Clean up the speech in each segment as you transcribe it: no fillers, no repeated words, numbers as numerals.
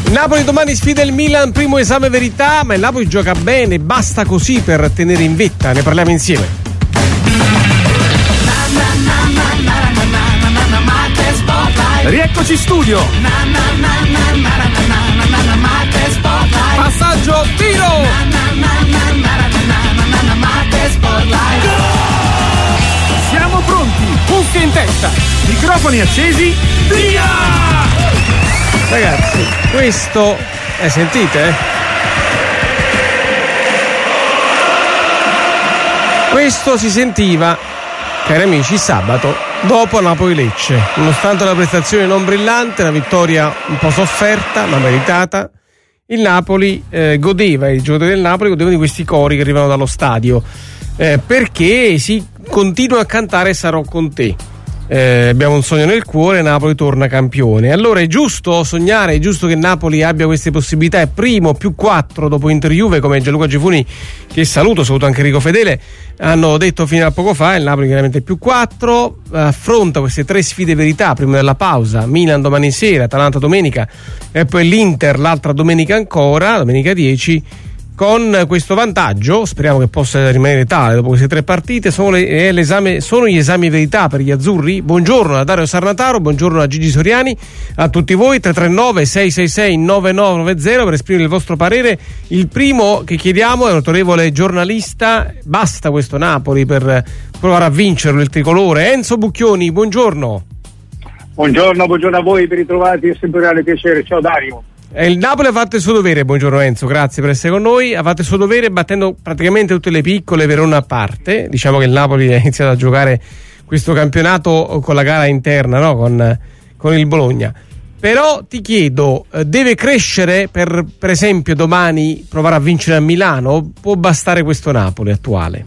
Napoli domani sfida il Milan, primo esame verità, ma il Napoli gioca bene, basta così per tenere in vetta, ne parliamo insieme. Rieccoci in studio. Passaggio, tiro. Siamo pronti, cuffie in testa, microfoni accesi, via! Ragazzi, questo sentite? Questo si sentiva, cari amici, sabato dopo Napoli-Lecce. Nonostante una prestazione non brillante, una vittoria un po' sofferta ma meritata, il Napoli godeva, i giocatori del Napoli godevano di questi cori che arrivano dallo stadio, perché si continua a cantare Sarò con te. Abbiamo un sogno nel cuore, Napoli torna campione. Allora è giusto sognare, è giusto che Napoli abbia queste possibilità. È primo, più 4 dopo Inter-Juve, come Gianluca Gifuni, che saluto anche Enrico Fedele, hanno detto fino a poco fa. Il Napoli chiaramente più 4, affronta queste 3 sfide verità prima della pausa: Milan domani sera, Atalanta domenica e poi l'Inter l'altra domenica ancora, domenica 10. Con questo vantaggio, speriamo che possa rimanere tale dopo queste 3 partite, sono gli esami verità per gli azzurri. Buongiorno a Dario Sarnataro, buongiorno a Gigi Soriani, a tutti voi. 339 666 9990 per esprimere il vostro parere. Il primo che chiediamo è un autorevole giornalista: basta questo Napoli per provare a vincerlo il tricolore. Enzo Bucchioni, buongiorno. Buongiorno a voi, ben ritrovati, è sempre un grande piacere. Ciao Dario. Il Napoli ha fatto il suo dovere, buongiorno Enzo, grazie per essere con noi. Ha fatto il suo dovere battendo praticamente tutte le piccole, Verona a parte. Diciamo che il Napoli ha iniziato a giocare questo campionato con la gara interna, no? con il Bologna. Però ti chiedo, deve crescere per esempio domani provare a vincere a Milano, o può bastare questo Napoli attuale?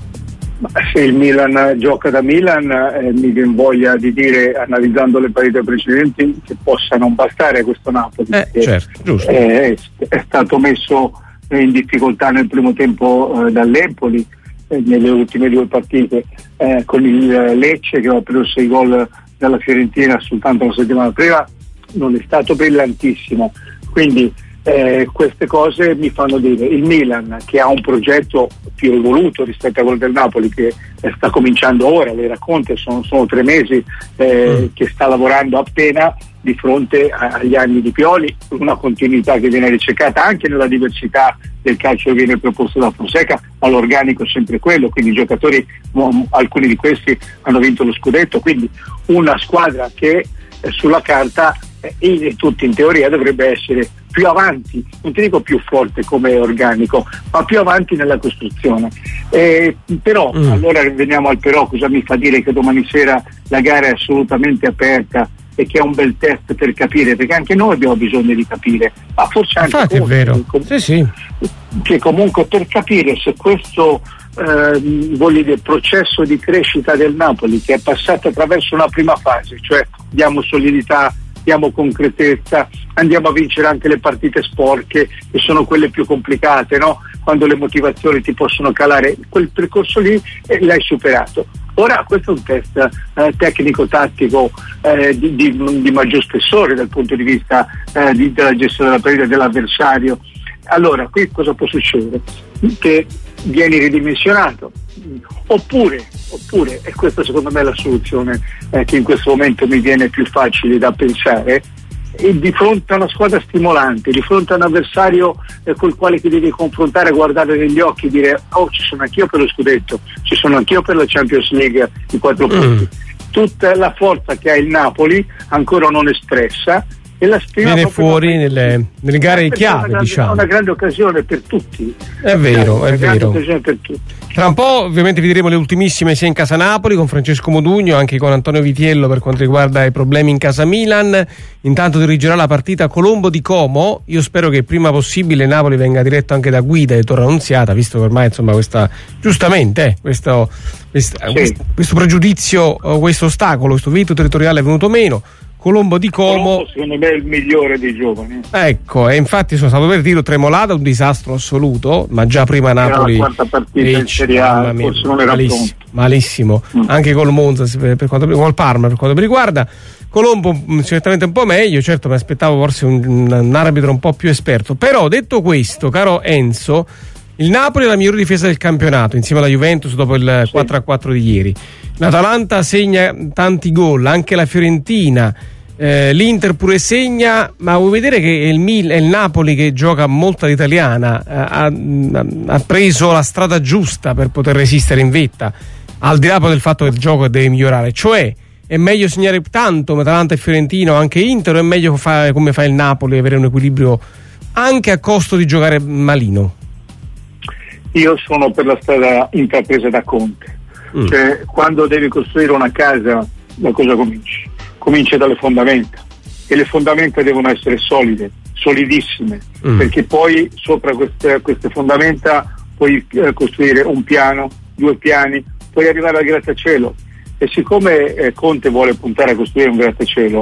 Se il Milan gioca da Milan, mi viene voglia di dire, analizzando le partite precedenti, che possa non bastare questo Napoli. Certo, giusto. È stato messo in difficoltà nel primo tempo dall'Empoli, nelle ultime 2 partite, con il Lecce, che aveva preso 6 gol dalla Fiorentina soltanto la settimana prima, non è stato brillantissimo. Quindi queste cose mi fanno dire: il Milan, che ha un progetto più evoluto rispetto a quello del Napoli, che sta cominciando ora, le racconte sono 3 mesi che sta lavorando appena, di fronte agli anni di Pioli, una continuità che viene ricercata anche nella diversità del calcio che viene proposto da Fonseca, ma l'organico è sempre quello, quindi i giocatori, alcuni di questi hanno vinto lo scudetto, quindi una squadra che sulla carta e tutti in teoria dovrebbe essere più avanti, non ti dico più forte come organico, ma più avanti nella costruzione. Però allora veniamo al però. Cosa mi fa dire che domani sera la gara è assolutamente aperta e che è un bel test per capire, perché anche noi abbiamo bisogno di capire, ma forse anche infatti è vero. Sì. Che comunque per capire se questo processo di crescita del Napoli, che è passato attraverso una prima fase, cioè diamo solidità, diamo concretezza, andiamo a vincere anche le partite sporche, che sono quelle più complicate, no? Quando le motivazioni ti possono calare, quel percorso lì l'hai superato. Ora questo è un test tecnico-tattico di maggior spessore dal punto di vista della gestione della partita dell'avversario. Allora qui cosa può succedere? Che vieni ridimensionato, oppure, e questa secondo me è la soluzione che in questo momento mi viene più facile da pensare, e di fronte a una squadra stimolante, di fronte a un avversario col quale ti devi confrontare, guardare negli occhi e dire: oh, ci sono anch'io per lo scudetto, ci sono anch'io per la Champions League, i 4 punti. Tutta la forza che ha il Napoli ancora non espressa, e la viene fuori nelle gare chiave, diciamo. È una grande occasione per tutti. È vero. Occasione per tutti. Tra un po' ovviamente vedremo le ultimissime sia in casa Napoli con Francesco Modugno, anche con Antonio Vitiello per quanto riguarda i problemi in casa Milan. Intanto dirigerà la partita Colombo di Como. Io spero che prima possibile Napoli venga diretto anche da guida di Torre Annunziata, visto che ormai insomma questa giustamente questo pregiudizio, questo ostacolo, questo veto territoriale è venuto meno. Colombo di Como secondo me è il migliore dei giovani. Ecco, e infatti sono stato per dire Tremolada, un disastro assoluto, ma già prima Napoli era la quarta partita in Serie A, forse non era malissimo. Anche col Monza, col Parma per quanto mi riguarda. Colombo certamente un po' meglio, certo mi aspettavo forse un arbitro un po' più esperto, però detto questo, caro Enzo, il Napoli è la migliore difesa del campionato insieme alla Juventus dopo il 4-4 di ieri. L'Atalanta segna tanti gol, anche la Fiorentina, l'Inter pure segna, ma vuoi vedere che il Napoli, che gioca molto all'italiana, ha preso la strada giusta per poter resistere in vetta, al di là del fatto che il gioco deve migliorare, cioè è meglio segnare tanto Atalanta e Fiorentina o anche Inter, o è meglio fare come fa il Napoli, avere un equilibrio anche a costo di giocare malino? Io sono per la strada intrapresa da Conte. Cioè, quando devi costruire una casa, da cosa cominci? Comincia dalle fondamenta, e le fondamenta devono essere solide, solidissime, perché poi sopra queste fondamenta puoi costruire un piano, 2 piani, puoi arrivare al grattacielo. E siccome Conte vuole puntare a costruire un grattacielo,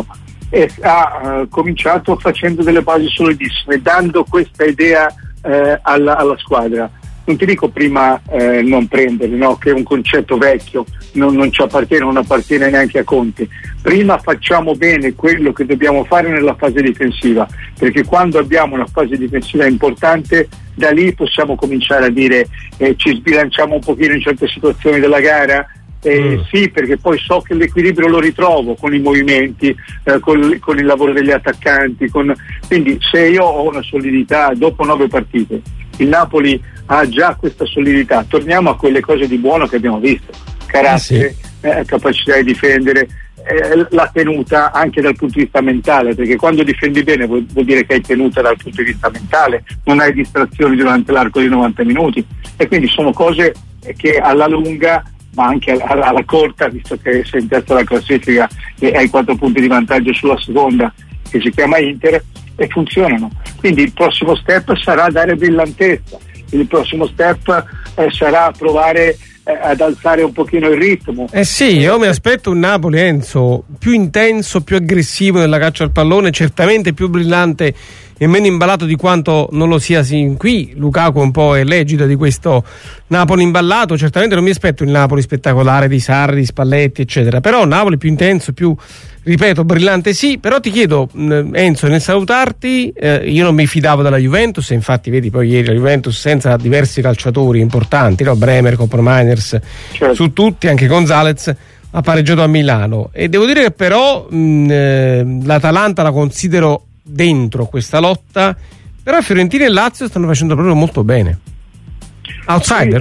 ha cominciato facendo delle basi solidissime, dando questa idea alla squadra. Non ti dico prima non prenderli, no? Che è un concetto vecchio, non ci appartiene, non appartiene neanche a Conte. Prima facciamo bene quello che dobbiamo fare nella fase difensiva, perché quando abbiamo una fase difensiva importante, da lì possiamo cominciare a dire ci sbilanciamo un pochino in certe situazioni della gara. Sì, perché poi so che l'equilibrio lo ritrovo con i movimenti, con il lavoro degli attaccanti, quindi se io ho una solidità dopo 9 partite, il Napoli ha già questa solidità, torniamo a quelle cose di buono che abbiamo visto: carattere, capacità di difendere, la tenuta anche dal punto di vista mentale, perché quando difendi bene vuol dire che hai tenuta dal punto di vista mentale, non hai distrazioni durante l'arco di 90 minuti, e quindi sono cose che alla lunga, ma anche alla corta, visto che sei in terza alla classifica e hai 4 punti di vantaggio sulla seconda, che si chiama Inter, e funzionano. Quindi il prossimo step sarà dare brillantezza, il prossimo step sarà provare ad alzare un pochino il ritmo. Sì, io mi aspetto un Napoli, Enzo, più intenso, più aggressivo nella caccia al pallone, certamente più brillante e meno imballato di quanto non lo sia sin qui. Lukaku un po' è l'egida di questo Napoli imballato. Certamente non mi aspetto il Napoli spettacolare di Sarri, di Spalletti eccetera, però Napoli più intenso, più, ripeto, brillante sì. Però ti chiedo, Enzo, nel salutarti, io non mi fidavo della Juventus, e infatti vedi poi ieri la Juventus senza diversi calciatori importanti, no? Bremer, Kopermainers, certo, su tutti, anche Gonzalez ha pareggiato a Milano, e devo dire che però l'Atalanta la considero dentro questa lotta, però Fiorentina e Lazio stanno facendo proprio molto bene. Outsider?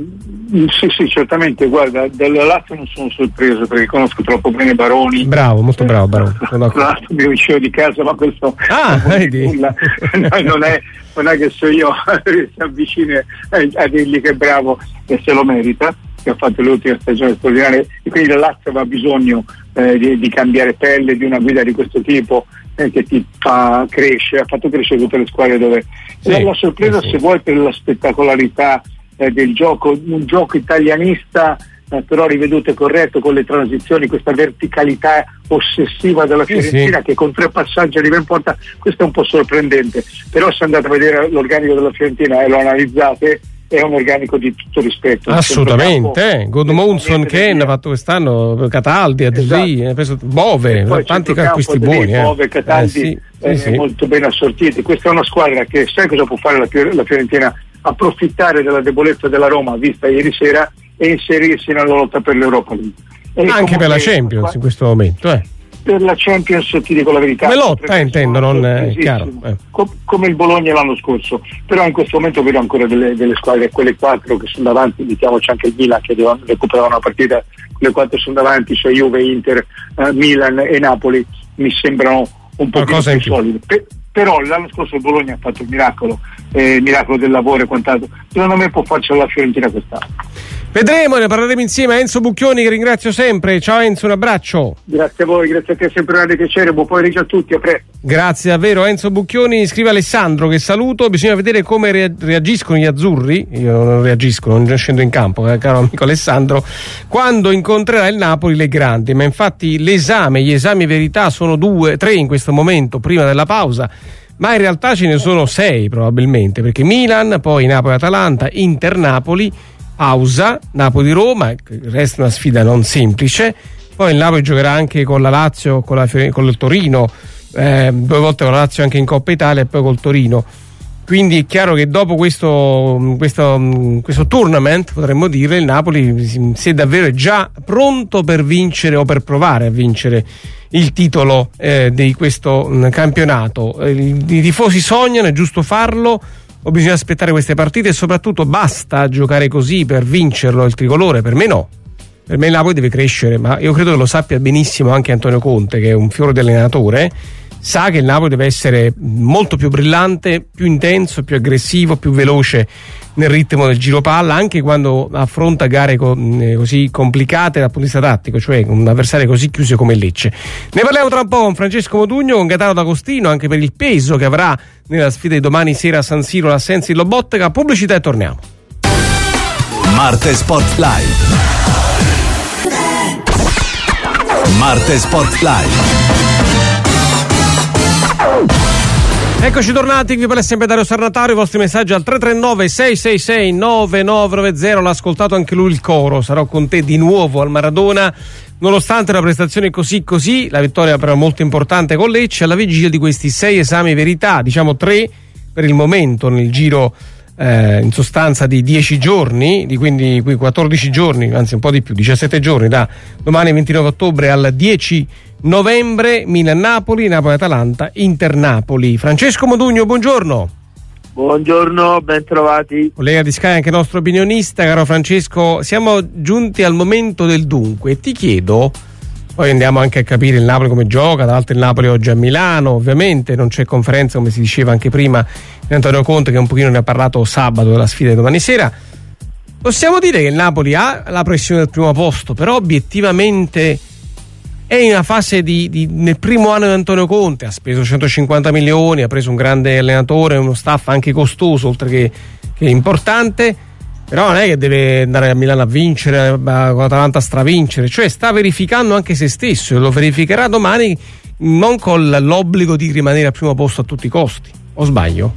Sì, certamente. Guarda, dalla Lazio non sono sorpreso, perché conosco troppo bene Baroni. Bravo, molto bravo Baroni. Tra l'altro mio vicino di casa, ma questo vedi. Nulla. non è che so io si avvicini a dirgli che è bravo e se lo merita, che ha fatto l'ultima stagione straordinaria, e quindi la Lazio aveva bisogno di cambiare pelle, di una guida di questo tipo, che ti fa crescere, ha fatto crescere tutte le squadre dove la sorpresa, se vuoi, per la spettacolarità del gioco, un gioco italianista, però riveduto e corretto, con le transizioni, questa verticalità ossessiva della Fiorentina, che con 3 passaggi arriva in porta. Questo è un po' sorprendente, però se andate a vedere l'organico della Fiorentina e lo analizzate, è un organico di tutto rispetto. Assolutamente, Godmonson, Ken ha fatto quest'anno, Cataldi, Adelì, ha preso Bove, tanti acquisti buoni. Bove, Cataldi, sì. Molto ben assortiti. Questa è una squadra che sai cosa può fare la Fiorentina? Approfittare della debolezza della Roma vista ieri sera e inserirsi nella lotta per l'Europa League. Anche per la Champions in questo momento. Per la Champions ti dico la verità, come lotta intendo, non chiaro, come il Bologna l'anno scorso, però in questo momento vedo ancora delle squadre, quelle 4 che sono davanti, mettiamoci anche il Milan che devono recuperare una partita, quelle 4 sono davanti, cioè Juve, Inter, Milan e Napoli, mi sembrano un po' più solide. Però l'anno scorso il Bologna ha fatto il miracolo del lavoro e quant'altro. Secondo me può farcela la Fiorentina quest'anno. Vedremo, ne parleremo insieme. Enzo Bucchioni, che ringrazio sempre. Ciao Enzo, un abbraccio. Grazie a voi, grazie a te, sempre un grande piacere. Buon pomeriggio a tutti, a presto. Grazie davvero Enzo Bucchioni. Scrive Alessandro, che saluto. Bisogna vedere come reagiscono gli azzurri. Io non reagisco, non scendo in campo, caro amico Alessandro, quando incontrerà il Napoli le grandi. Ma infatti gli esami verità sono 2-3 in questo momento, prima della pausa, ma in realtà ce ne sono 6 probabilmente, perché Milan, poi Napoli-Atalanta, Inter-Napoli, pausa, Napoli-Roma, resta una sfida non semplice, Poi il Napoli giocherà anche con la Lazio, con il Torino, 2 volte con la Lazio anche in Coppa Italia e poi col Torino. Quindi è chiaro che dopo questo tournament, potremmo dire, il Napoli, se davvero è già pronto per vincere o per provare a vincere il titolo di questo campionato. I tifosi sognano, è giusto farlo, o bisogna aspettare queste partite? E soprattutto, basta giocare così per vincerlo il tricolore? Per me no. Per me il Napoli deve crescere, ma io credo che lo sappia benissimo anche Antonio Conte, che è un fiore di allenatore. Sa che il Napoli deve essere molto più brillante, più intenso, più aggressivo, più veloce nel ritmo del giro palla, anche quando affronta gare così complicate dal punto di vista tattico, cioè un avversario così chiuso come il Lecce. Ne parliamo tra un po' con Francesco Modugno, con Gaetano D'Agostino, anche per il peso che avrà nella sfida di domani sera a San Siro l'assenza di Lobotka. Pubblicità e torniamo. Marte Sport Live. Marte Sport Live. Eccoci tornati, vi parla sempre Dario Sarnatario, i vostri messaggi al 339 666 9990. L'ha ascoltato anche lui il coro, sarò con te di nuovo al Maradona, nonostante una prestazione così, la vittoria però molto importante con Lecce, alla vigilia di questi 6 esami verità, diciamo 3 per il momento nel giro in sostanza di 10 giorni, di quindi 14 giorni, anzi un po' di più, 17 giorni, da domani 29 ottobre al 10 novembre, Milan-Napoli, Napoli-Atalanta, Inter-Napoli. Francesco Modugno, buongiorno. Buongiorno, ben trovati. Collega di Sky, anche nostro opinionista. Caro Francesco, siamo giunti al momento del dunque. Ti chiedo, poi andiamo anche a capire il Napoli come gioca, tra l'altro il Napoli oggi a Milano, ovviamente non c'è conferenza come si diceva anche prima di Antonio Conte, che un pochino ne ha parlato sabato della sfida di domani sera. Possiamo dire che il Napoli ha la pressione del primo posto, però obiettivamente è in una fase nel primo anno di Antonio Conte, ha speso 150 milioni, ha preso un grande allenatore, uno staff anche costoso oltre che importante, però non è che deve andare a Milano a vincere, con l'Atalanta a stravincere, cioè sta verificando anche se stesso e lo verificherà domani, non con l'obbligo di rimanere al primo posto a tutti i costi, o sbaglio?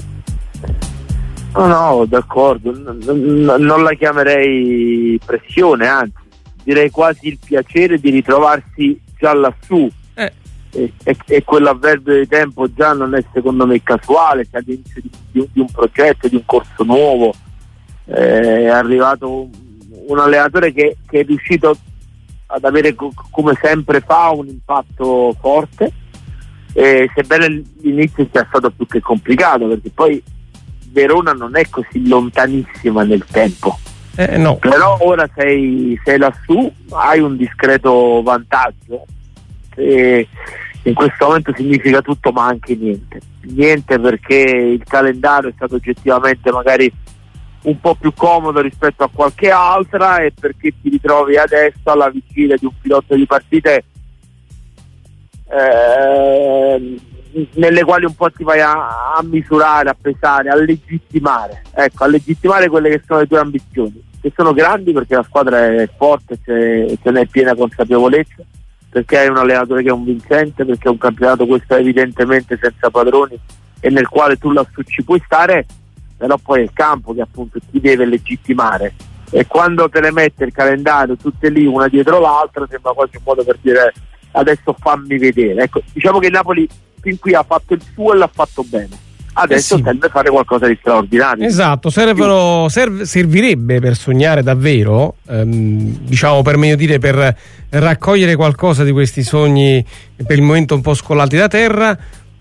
No, d'accordo, non la chiamerei pressione, anzi direi quasi il piacere di ritrovarsi già lassù, e quell'avverbio di tempo già non è secondo me casuale, che all'inizio di un progetto, di un corso nuovo è arrivato un allenatore che è riuscito ad avere, come sempre fa, un impatto forte, sebbene l'inizio sia stato più che complicato, perché poi Verona non è così lontanissima nel tempo. No. Però ora sei lassù, hai un discreto vantaggio, e in questo momento significa tutto ma anche niente, perché il calendario è stato oggettivamente magari un po' più comodo rispetto a qualche altra, e perché ti ritrovi adesso alla vigilia di un filotto di partite nelle quali un po' ti vai a misurare, a pesare, a legittimare quelle che sono le tue ambizioni, che sono grandi perché la squadra è forte, ce ne è piena consapevolezza, perché hai un allenatore che è un vincente, perché è un campionato, questo evidentemente senza padroni, e nel quale tu lassù ci puoi stare, però poi è il campo che appunto ti deve legittimare, e quando te le mette il calendario tutte lì una dietro l'altra sembra quasi un modo per dire adesso fammi vedere. Ecco, diciamo che il Napoli fin qui ha fatto il suo e l'ha fatto bene, adesso serve fare qualcosa di straordinario. Esatto, servirebbe per sognare davvero, diciamo, per meglio dire, per raccogliere qualcosa di questi sogni per il momento un po' scollati da terra,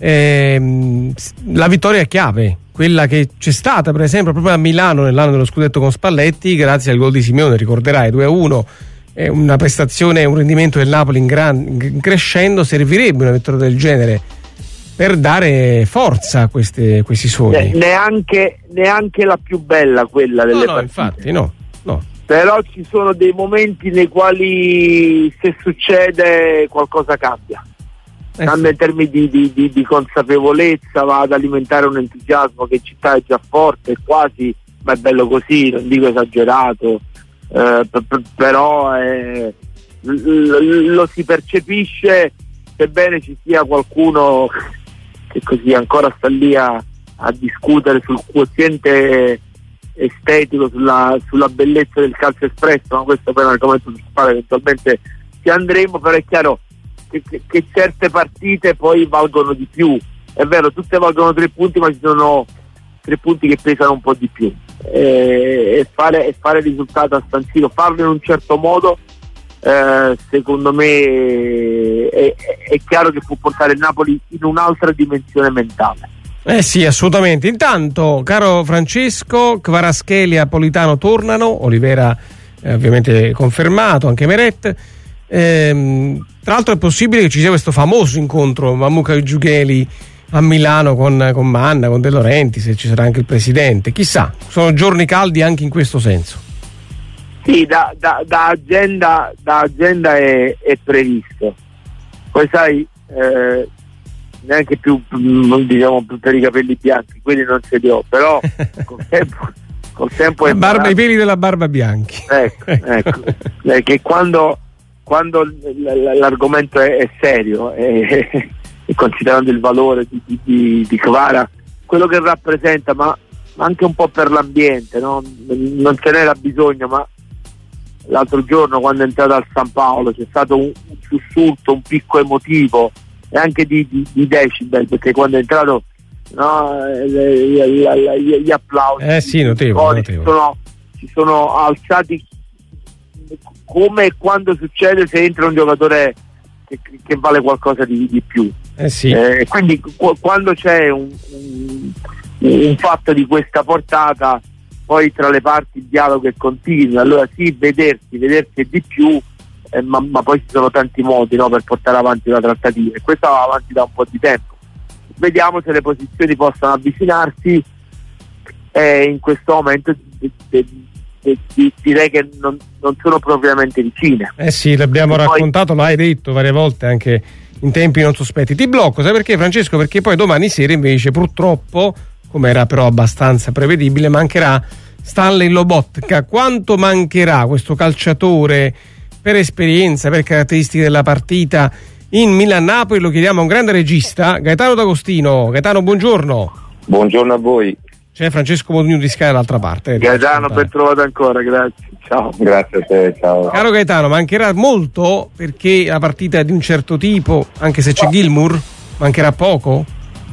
la vittoria chiave, quella che c'è stata per esempio proprio a Milano nell'anno dello scudetto con Spalletti, grazie al gol di Simeone, ricorderai, 2-1, una prestazione, un rendimento del Napoli in crescendo. Servirebbe una vittoria del genere per dare forza a questi sogni. Neanche la più bella quella delle partite. Infatti no. Però ci sono dei momenti nei quali, se succede, qualcosa cambia. Cambia in termini di consapevolezza, va ad alimentare un entusiasmo che in città è già forte, quasi, ma è bello così, non dico esagerato, però lo si percepisce, sebbene ci sia qualcuno che così ancora sta lì a discutere sul quoziente estetico, sulla bellezza del calcio espresso, ma questo poi è un argomento sul quale eventualmente ci andremo, però è chiaro che certe partite poi valgono di più. È vero, tutte valgono 3 punti, ma ci sono 3 punti che pesano un po' di più, e fare il risultato a San Siro, farlo in un certo modo, secondo me è chiaro che può portare il Napoli in un'altra dimensione mentale. Sì, assolutamente. Intanto, caro Francesco, Kvaratskhelia e Politano tornano, Olivera ovviamente confermato, anche Meret. Tra l'altro è possibile che ci sia questo famoso incontro Mamouka Giugheli a Milano con Manna, con De Laurentiis, se ci sarà anche il presidente, chissà, sono giorni caldi anche in questo senso. Sì, da agenda è previsto. Poi sai, neanche più, diciamo, per i capelli bianchi, quelli non ce li ho, però col tempo è i peli della barba bianchi. Ecco. Che quando l'argomento è serio, e considerando il valore di Kvara, quello che rappresenta, ma anche un po' per l'ambiente, no? Non ce n'era bisogno, ma l'altro giorno quando è entrato al San Paolo c'è stato un sussulto, un picco emotivo, e anche di decibel, perché quando è entrato, no, gli applausi sì, notevole. Si sono alzati, come quando succede se entra un giocatore che vale qualcosa di più. Sì. Quindi quando c'è un fatto di questa portata, poi tra le parti il dialogo è continuo, allora sì, vedersi è di più, ma poi ci sono tanti modi, no, per portare avanti la trattativa, e questo va avanti da un po' di tempo. Vediamo se le posizioni possono avvicinarsi, in questo momento direi che non sono propriamente vicine. Sì, l'abbiamo raccontato, l'hai detto varie volte anche in tempi non sospetti. Ti blocco, sai perché, Francesco? Perché poi domani sera invece, purtroppo, come era però abbastanza prevedibile, mancherà Stanley Lobotka. Quanto mancherà questo calciatore per esperienza, per caratteristiche della partita in Milan-Napoli? Lo chiediamo a un grande regista, Gaetano D'Agostino. Gaetano, buongiorno. Buongiorno a voi. C'è Francesco Modugno di Sky dall'altra parte. Gaetano, ben trovato ancora, grazie. Ciao. Grazie a te, ciao. Caro Gaetano, mancherà molto perché la partita è di un certo tipo, anche se c'è Gilmour, mancherà poco?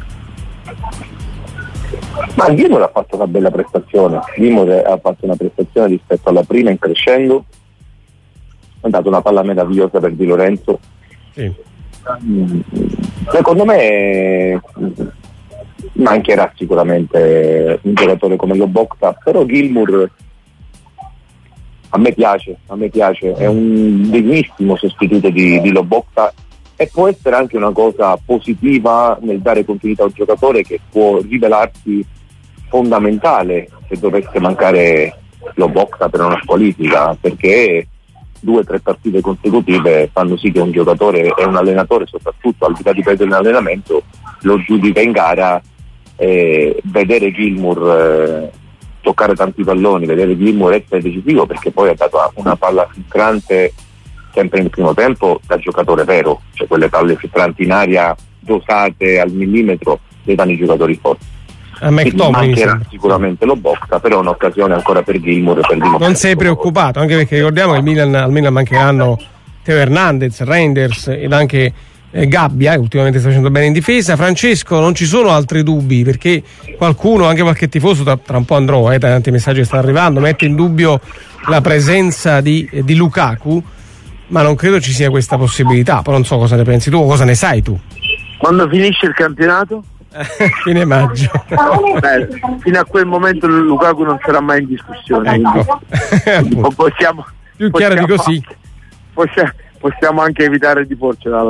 Ma Gilmour ha fatto una bella prestazione. Gilmour ha fatto una prestazione rispetto alla prima in crescendo, ha dato una palla meravigliosa per Di Lorenzo. Sì. Secondo me mancherà sicuramente un giocatore come Lobotka, però Gilmour a me piace, è un degnissimo sostituto di Lobotka, e può essere anche una cosa positiva nel dare continuità a un giocatore che può rivelarsi fondamentale se dovesse mancare Lobotka per una squalifica, perché 2 o 3 partite consecutive fanno sì che un giocatore e un allenatore, soprattutto al di là di perdere in allenamento, lo giudica in gara. Vedere Gilmour toccare tanti palloni, vedere Gilmour essere decisivo, perché poi ha dato una palla filtrante sempre nel primo tempo da giocatore vero, cioè quelle palle filtranti in aria dosate al millimetro le danno i giocatori forti. Mancherà sicuramente Lobotka, però è un'occasione ancora per Gilmour per dimostrare. Non sei preoccupato, anche perché ricordiamo che al Milan mancheranno Teo Hernandez, Reinders ed anche Gabbia, che ultimamente sta facendo bene in difesa. Francesco, non ci sono altri dubbi, perché qualcuno, anche qualche tifoso, tra un po' andrò, tanti messaggi stanno arrivando, mette in dubbio la presenza di Lukaku, ma non credo ci sia questa possibilità. Poi non so cosa ne pensi tu o cosa ne sai tu. Quando finisce il campionato? Fine maggio. Fino a quel momento Lukaku non sarà mai in discussione, ecco. Più chiaro di così possiamo anche evitare di porcela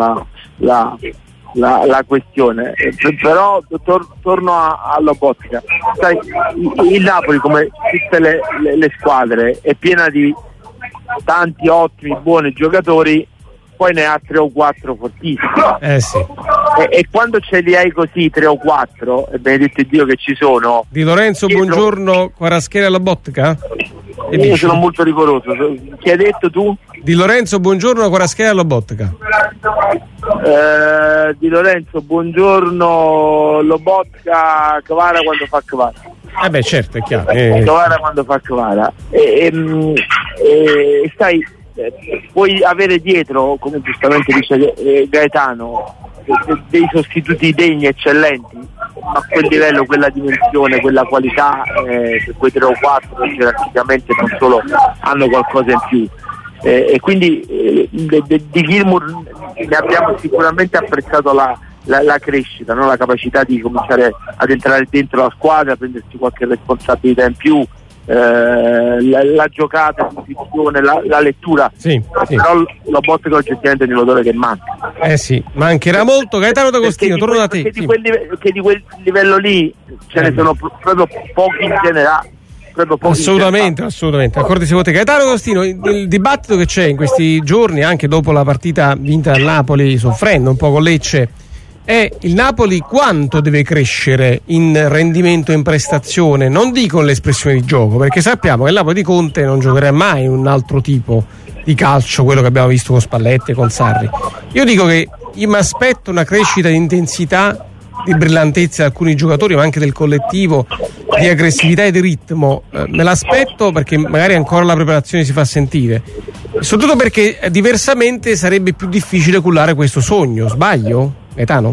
la questione, però torno a Lobotka. Sai, il Napoli, come tutte le squadre, è piena di tanti ottimi, buoni giocatori, poi ne ha 3 o 4 fortissimi. Sì. E quando ce li hai così 3 o 4, e benedetto Dio che ci sono. Di Lorenzo, buongiorno, Kvaratskhelia e Lobotka? Io sono molto rigoroso. Chi hai detto tu? Di Lorenzo, buongiorno, Kvaratskhelia e Lobotka? Di Lorenzo, buongiorno, Lobotka, Kvara quando fa Kvara. Certo, è chiaro. Kvara quando fa Kvara. Sai, puoi avere dietro, come giustamente dice Gaetano, dei sostituti degni, eccellenti, ma a quel livello, quella dimensione, quella qualità, quei 3 o 4 gerarchicamente non solo hanno qualcosa in più. E quindi di Gilmour ne abbiamo sicuramente apprezzato la crescita, no? La capacità di cominciare ad entrare dentro la squadra, prendersi qualche responsabilità in più, la giocata, la posizione, la lettura. Sì. Però Lobotka oggettivamente è un giocatore che manca. Sì, mancherà molto. Gaetano D'Agostino, torno da te. Che di quel livello lì ce ne sono proprio pochi in generale. Assolutamente, d'accordo con te. Gaetano D'Agostino, il dibattito che c'è in questi giorni, anche dopo la partita vinta dal Napoli, soffrendo un po' con Lecce, è il Napoli quanto deve crescere in rendimento, in prestazione, non dico l'espressione di gioco, perché sappiamo che il Napoli di Conte non giocherà mai in un altro tipo di calcio, quello che abbiamo visto con Spalletti e con Sarri. Io dico che io mi aspetto una crescita di intensità, di brillantezza di alcuni giocatori, ma anche del collettivo, di aggressività e di ritmo. Me l'aspetto perché magari ancora la preparazione si fa sentire, soprattutto perché diversamente sarebbe più difficile cullare questo sogno. Sbaglio, Gaetano?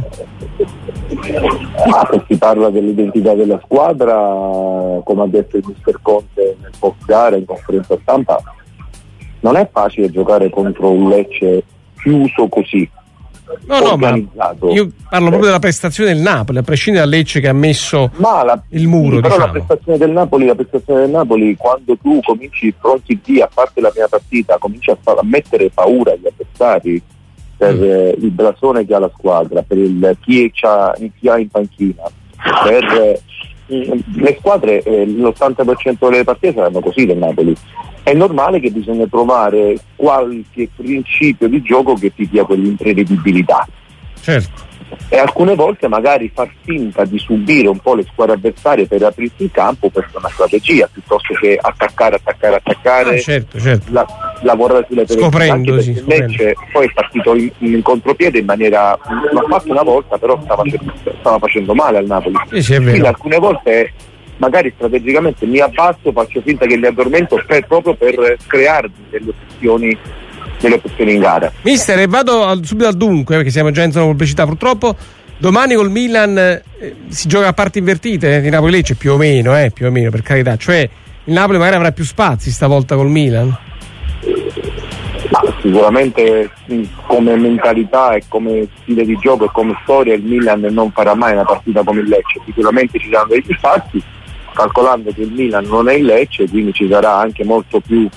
Se si parla dell'identità della squadra, come ha detto il mister Conte nel post gara in conferenza stampa, non è facile giocare contro un Lecce chiuso così. No, ma io parlo proprio della prestazione del Napoli, a prescindere dal Lecce che ha messo il muro. Però diciamo. la prestazione del Napoli, quando tu cominci fronti D, a parte la prima partita, cominci a mettere paura agli avversari per il blasone che ha la squadra, per chi ha in panchina, per le squadre, l'80% delle partite saranno così del Napoli. È normale che bisogna trovare qualche principio di gioco che ti dia quell'imprevedibilità. Certo. E alcune volte magari far finta di subire un po' le squadre avversarie per aprirsi il campo, per una strategia, piuttosto che attaccare, certo. lavorare sulle Scoprendosi. Invece poi è partito in contropiede in maniera, l'ha fatto una volta, però stava facendo male al Napoli. Sì, è vero. Quindi alcune volte magari strategicamente mi abbasso, faccio finta che mi addormento proprio per creare delle opzioni in gara. Mister, e vado subito al dunque, perché siamo già in zona pubblicità purtroppo. Domani col Milan si gioca a parti invertite di Napoli-Lecce, più o meno, per carità. Cioè il Napoli magari avrà più spazi stavolta col Milan? Ma sicuramente come mentalità e come stile di gioco e come storia il Milan non farà mai una partita come il Lecce. Sicuramente ci saranno degli spazi, calcolando che il Milan non è il Lecce, quindi ci sarà anche molto più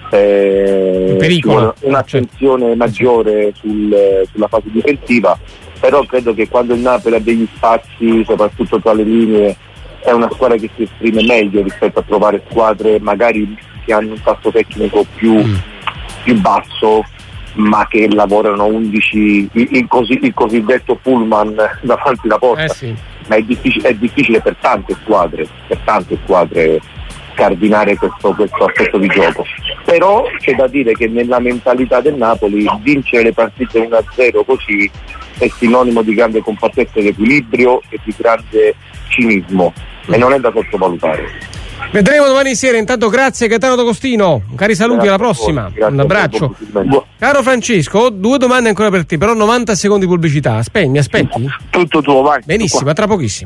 un'attenzione maggiore sulla fase difensiva. Però credo che quando il Napoli ha degli spazi, soprattutto tra le linee, è una squadra che si esprime meglio rispetto a trovare squadre magari che hanno un tasso tecnico più basso, ma che lavorano 11, il cosiddetto pullman davanti alla porta. Ma è difficile per tante squadre cardinare questo aspetto di gioco. Però c'è da dire che nella mentalità del Napoli vincere le partite 1-0 così è sinonimo di grande compattezza ed equilibrio e di grande cinismo, e non è da sottovalutare. Vedremo domani sera. Intanto grazie Gaetano D'Agostino, cari saluti, alla prossima, un abbraccio. Caro Francesco, ho 2 domande ancora per te, però 90 secondi di pubblicità. Mi aspetti? Tutto tuo, vai. Benissimo, a tra pochissimo.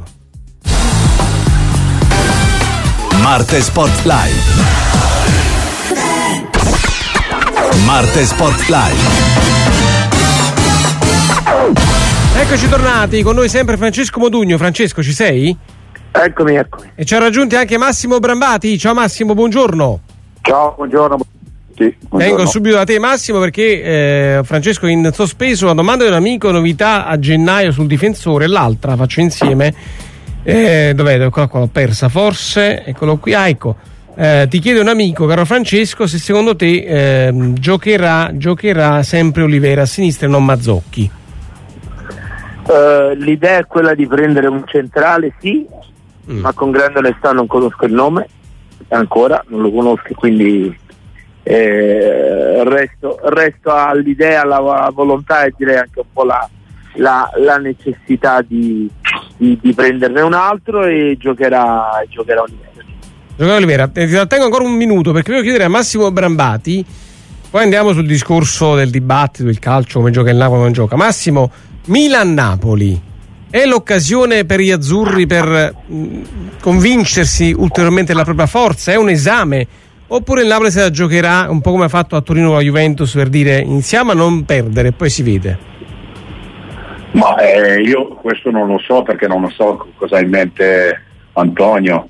Marte Sport Live. Marte Sport Live. Eccoci tornati, con noi sempre Francesco Modugno. Francesco, ci sei? Eccomi. E ci ha raggiunti anche Massimo Brambati. Ciao Massimo, buongiorno. Ciao, buongiorno. Sì, buongiorno. Vengo subito da te Massimo, perché Francesco in sospeso una domanda di un amico, novità a gennaio sul difensore, l'altra faccio insieme. Dov'è? Qua l'ho persa forse, eccolo qui, ecco. Ti chiede un amico, caro Francesco, se secondo te giocherà sempre Olivera a sinistra e non Mazzocchi. L'idea è quella di prendere un centrale, sì, ma con grande onestà non conosco il nome ancora, non lo conosco, quindi resto all'idea, alla volontà e direi anche un po' la necessità di prenderne un altro, e giocherà Olivera. Olivera, ti trattengo ancora un minuto perché voglio chiedere a Massimo Brambati Poi andiamo sul discorso del dibattito, il calcio, come gioca il Napoli, non gioca. Massimo, Milan-Napoli è l'occasione per gli azzurri per convincersi ulteriormente della propria forza? È un esame? Oppure il Napoli se la giocherà un po' come ha fatto a Torino con la Juventus, per dire iniziamo a non perdere e poi si vede? Ma io questo non lo so, perché non lo so cosa ha in mente Antonio,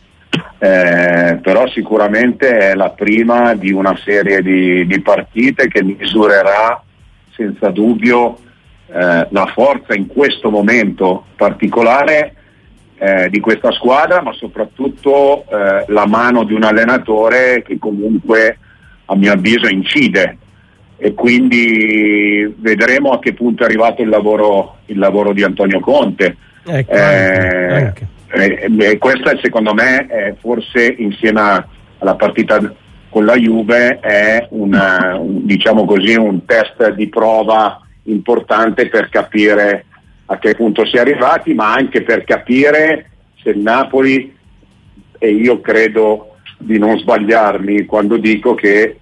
però sicuramente è la prima di una serie di partite che misurerà senza dubbio la forza in questo momento particolare di questa squadra, ma soprattutto la mano di un allenatore che comunque a mio avviso incide, e quindi vedremo a che punto è arrivato il lavoro di Antonio Conte. Ecco, anche. Questa secondo me è forse, insieme alla partita con la Juve, è diciamo così, un test di prova importante per capire a che punto si è arrivati, ma anche per capire se il Napoli, e io credo di non sbagliarmi quando dico che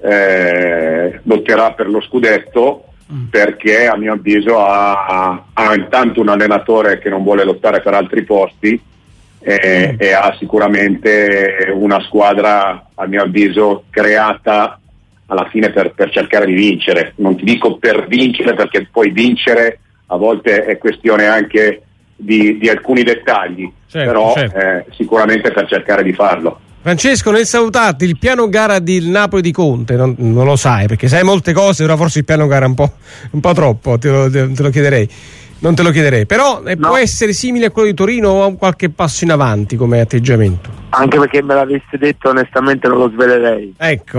lotterà per lo scudetto, perché a mio avviso ha intanto un allenatore che non vuole lottare per altri posti e ha sicuramente una squadra, a mio avviso, creata alla fine per cercare di vincere. Non ti dico per vincere, perché poi vincere a volte è questione anche di alcuni dettagli, però sicuramente per cercare di farlo. Francesco, nel salutarti, il piano gara del Napoli di Conte, non lo sai, perché sai molte cose, però forse il piano gara un po' troppo, te lo chiederei. Non te lo chiederei, però no. Può essere simile a quello di Torino o qualche passo in avanti come atteggiamento? Anche perché me l'avesse detto, onestamente non lo svelerei. Ecco.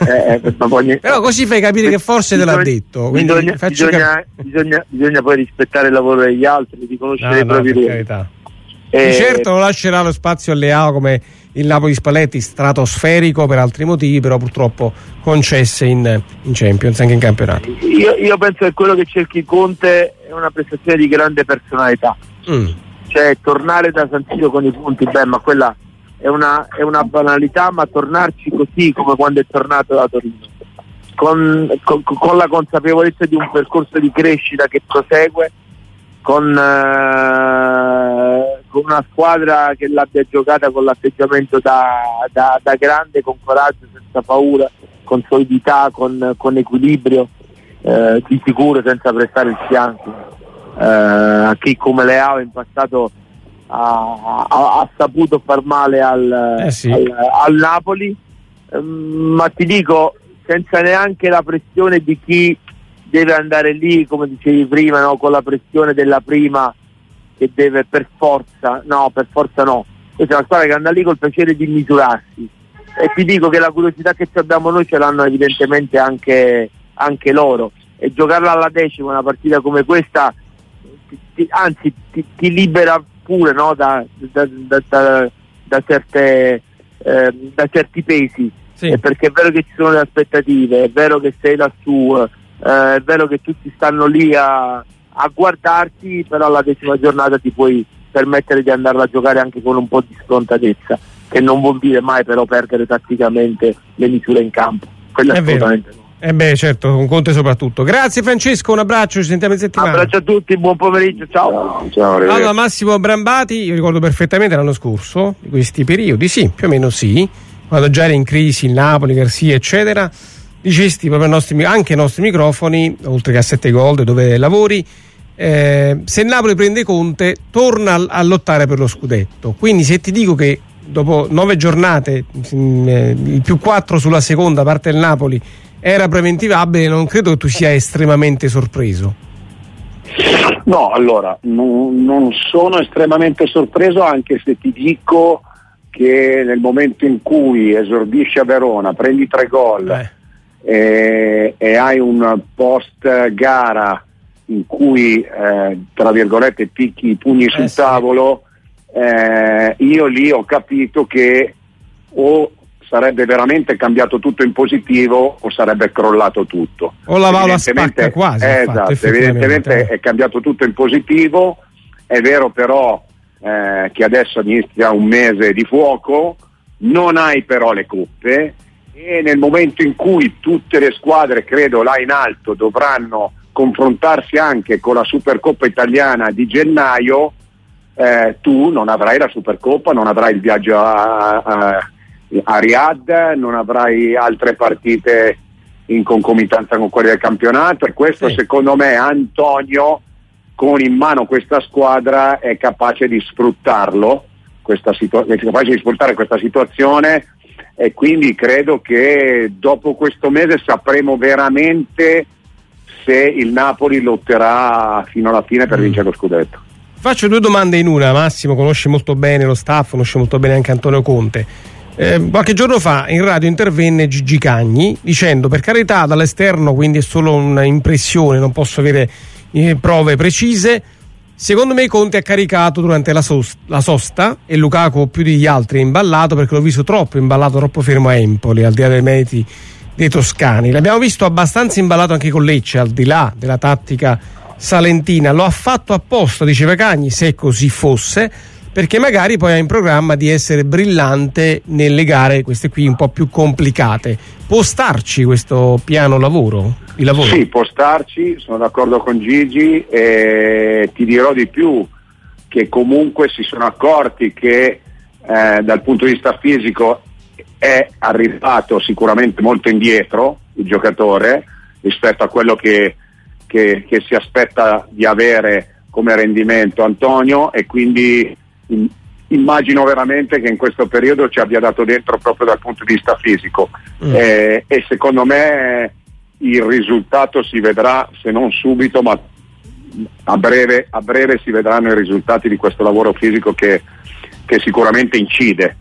Però così fai capire che forse te l'ha detto. Bisogna poi rispettare il lavoro degli altri, riconoscere i propri ruoli. Di certo non lascerà lo spazio alle AO come il Napoli Spalletti, stratosferico per altri motivi, però purtroppo concesse in Champions, anche in campionato. Io penso che quello che cerchi Conte è una prestazione di grande personalità, cioè tornare da San Siro con i punti, ma quella è una banalità, ma tornarci così come quando è tornato da Torino, con la consapevolezza di un percorso di crescita che prosegue, con una squadra che l'abbia giocata con l'atteggiamento da grande, con coraggio, senza paura, con solidità, con equilibrio, di sicuro senza prestare il fianco a chi come Leao in passato ha saputo far male al Napoli, ma ti dico, senza neanche la pressione di chi deve andare lì, come dicevi prima, no? Con la pressione della prima che deve per forza no, questa è una squadra che anda lì col piacere di misurarsi, e ti dico che la curiosità che abbiamo noi ce l'hanno evidentemente anche loro, e giocarla alla decima una partita come questa ti libera pure, no? da certi pesi, sì. Perché è vero che ci sono le aspettative, è vero che sei lassù, è vero che tutti stanno lì a guardarti, però alla 10ª giornata ti puoi permettere di andarla a giocare anche con un po' di sfrontatezza, che non vuol dire mai però perdere tatticamente le misure in campo. Quello è assolutamente no. Certo, con Conte soprattutto. Grazie Francesco, un abbraccio, ci sentiamo in settimana. Abbraccio a tutti, buon pomeriggio, ciao. Allora, Massimo Brambati, io ricordo perfettamente l'anno scorso, di questi periodi, sì, più o meno sì, quando già era in crisi il Napoli, Garcia eccetera, dicesti proprio anche ai nostri microfoni, oltre che a 7 Gold dove lavori, se il Napoli prende Conte torna a lottare per lo scudetto. Quindi se ti dico che dopo 9 giornate il più 4 sulla seconda parte del Napoli era preventivabile, non credo che tu sia estremamente sorpreso. No, allora non sono estremamente sorpreso, anche se ti dico che nel momento in cui esordisci a Verona, prendi 3 gol e hai un post gara in cui tra virgolette picchi i pugni sul tavolo, io lì ho capito che o sarebbe veramente cambiato tutto in positivo o sarebbe crollato tutto, o la Vaula spacca quasi. Esatto, evidentemente è cambiato tutto in positivo. È vero però che adesso inizia un mese di fuoco, non hai però le coppe, e nel momento in cui tutte le squadre, credo là in alto, dovranno confrontarsi anche con la Supercoppa italiana di gennaio, tu non avrai la Supercoppa, non avrai il viaggio a Riyadh, non avrai altre partite in concomitanza con quelle del campionato, e questo secondo me Antonio, con in mano questa squadra, è capace di sfruttarlo, è capace di sfruttare questa situazione, e quindi credo che dopo questo mese sapremo veramente se il Napoli lotterà fino alla fine per vincere lo scudetto. Faccio 2 domande in una. Massimo conosce molto bene lo staff, conosce molto bene anche Antonio Conte. Qualche giorno fa in radio intervenne Gigi Cagni dicendo: per carità, dall'esterno, quindi è solo un'impressione, non posso avere prove precise, secondo me Conte ha caricato durante la sosta, e Lukaku più degli altri è imballato, perché l'ho visto troppo imballato, troppo fermo a Empoli, al di là dei meriti dei toscani. L'abbiamo visto abbastanza imballato anche con Lecce, al di là della tattica salentina. Lo ha fatto apposta, diceva Cagni, se così fosse, perché magari poi ha in programma di essere brillante nelle gare, queste qui un po' più complicate. Può starci questo piano di lavoro? Sì, può starci, sono d'accordo con Gigi, e ti dirò di più, che comunque si sono accorti che dal punto di vista fisico è arrivato sicuramente molto indietro il giocatore rispetto a quello che si aspetta di avere come rendimento Antonio, e quindi immagino veramente che in questo periodo ci abbia dato dentro proprio dal punto di vista fisico, e secondo me il risultato si vedrà, se non subito, ma a breve si vedranno i risultati di questo lavoro fisico che sicuramente incide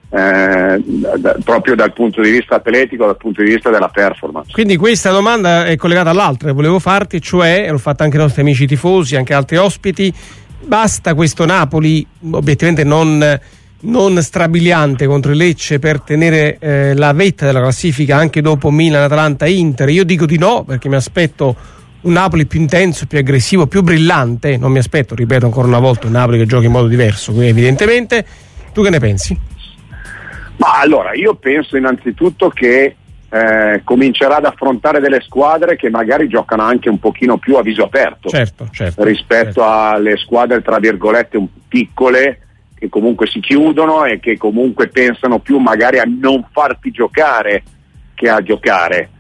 proprio dal punto di vista atletico, dal punto di vista della performance. Quindi questa domanda è collegata all'altra che volevo farti, cioè, e l'ho fatta anche ai nostri amici tifosi, anche altri ospiti: basta questo Napoli obiettivamente non strabiliante contro il Lecce per tenere la vetta della classifica anche dopo Milan, Atalanta, Inter? Io dico di no, perché mi aspetto un Napoli più intenso, più aggressivo, più brillante. Non mi aspetto, ripeto ancora una volta, un Napoli che giochi in modo diverso, quindi evidentemente. Tu che ne pensi? Ma allora, io penso innanzitutto che comincerà ad affrontare delle squadre che magari giocano anche un pochino più a viso aperto, certo, rispetto alle squadre tra virgolette piccole, che comunque si chiudono e che comunque pensano più magari a non farti giocare che a giocare,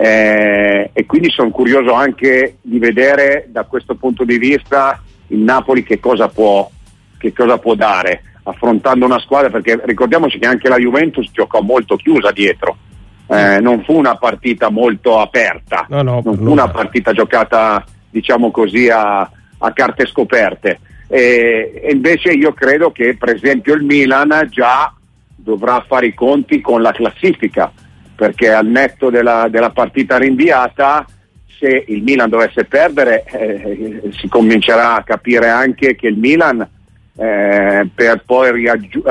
e quindi sono curioso anche di vedere da questo punto di vista il Napoli che cosa può dare affrontando una squadra, perché ricordiamoci che anche la Juventus giocò molto chiusa dietro, non fu una partita molto aperta, non fu una partita giocata, diciamo così, a carte scoperte, e invece io credo che per esempio il Milan già dovrà fare i conti con la classifica, perché al netto della partita rinviata, se il Milan dovesse perdere, si comincerà a capire anche che il Milan per poi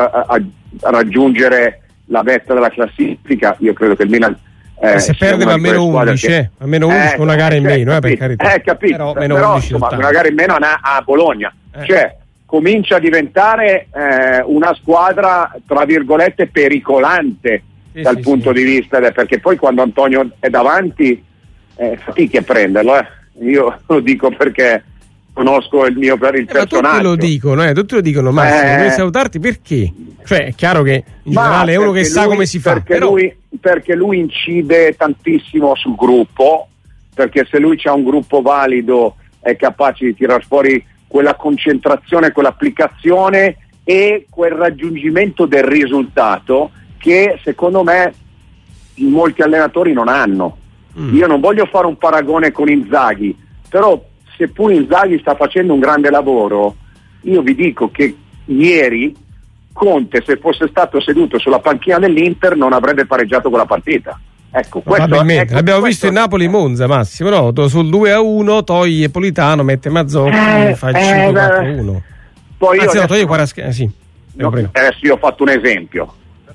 raggiungere la vetta della classifica, io credo che il Milan se perde va a meno 11, almeno 11 con una gara in meno, per carità. Capito, però insomma, una gara in meno a Bologna, cioè comincia a diventare una squadra tra virgolette pericolante dal punto di vista perché poi quando Antonio è davanti fatichi a prenderlo, io lo dico perché conosco il mio personaggio. Tutti lo dicono, Massimo, devi salutarti perché? Cioè è chiaro che in generale è uno che sa come si fa, perché lui incide tantissimo sul gruppo, perché se lui c'ha un gruppo valido è capace di tirar fuori quella concentrazione, quell'applicazione e quel raggiungimento del risultato che secondo me molti allenatori non hanno. Io non voglio fare un paragone con Inzaghi, però seppur Inzaghi sta facendo un grande lavoro, io vi dico che ieri Conte, se fosse stato seduto sulla panchina dell'Inter, non avrebbe pareggiato quella partita. Ecco, l'abbiamo visto in Napoli-Monza, Massimo, no? Sul 2-1 toglie Politano, mette Mazzocchi, fa il 5-4-1. Poi io ho fatto un esempio.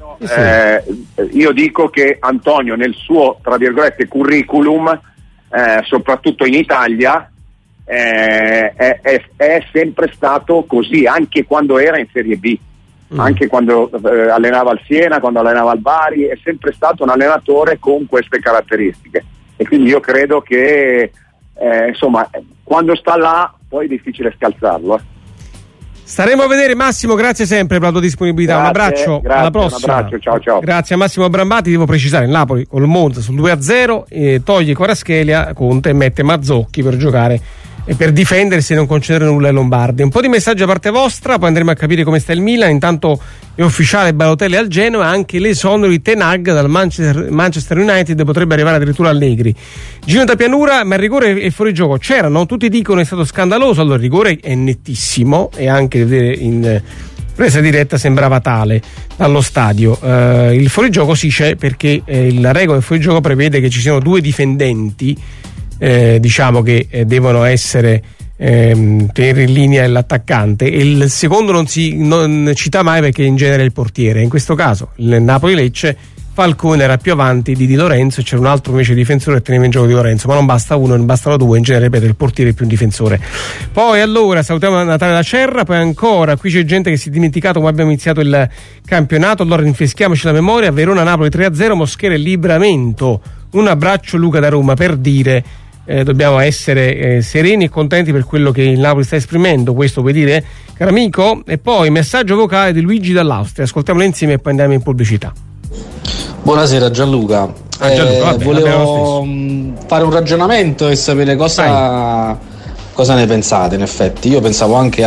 Io dico che Antonio nel suo, tra virgolette, curriculum, soprattutto in Italia, è sempre stato così, anche quando era in Serie B. anche quando allenava al Siena, quando allenava al Bari, è sempre stato un allenatore con queste caratteristiche, e quindi io credo che insomma, quando sta là poi è difficile scalzarlo. Staremo a vedere. Massimo, grazie sempre per la tua disponibilità. Un abbraccio, alla prossima. Un abbraccio, ciao. Grazie a Massimo Brambati. Devo precisare, il Napoli con il Monza sul 2-0 toglie Kvaratskhelia, Conte, e mette Mazzocchi per giocare e per difendersi e non concedere nulla ai lombardi. Un po' di messaggi da parte vostra, poi andremo a capire come sta il Milan. Intanto è ufficiale Balotelli al Genoa, anche l'esonero di Ten Hag dal Manchester United, potrebbe arrivare addirittura Allegri. Gino da Pianura, ma il rigore è fuori gioco. C'erano, tutti dicono è stato scandaloso. Allora il rigore è nettissimo e anche in presa diretta sembrava tale dallo stadio. Il fuorigioco sì c'è, perché la regola del fuorigioco prevede che ci siano due difendenti, diciamo che devono essere tenere in linea l'attaccante, e il secondo non cita mai, perché in genere è il portiere. In questo caso il Napoli-Lecce, Falcone era più avanti di Di Lorenzo, c'era un altro invece difensore che teneva in gioco Di Lorenzo, ma non basta uno, ne bastano due, in genere ripeto il portiere è più un difensore. Poi allora salutiamo Natale da Cerra, poi ancora qui c'è gente che si è dimenticato come abbiamo iniziato il campionato, allora rinfreschiamoci la memoria. Verona-Napoli 3-0, Moschera e Libramento. Un abbraccio Luca da Roma, per dire dobbiamo essere sereni e contenti per quello che il Napoli sta esprimendo, questo vuoi dire, caro amico? E poi messaggio vocale di Luigi dall'Austria, ascoltiamolo insieme e poi andiamo in pubblicità. Buonasera Gianluca, volevo fare un ragionamento e sapere cosa ne pensate. In effetti io pensavo anche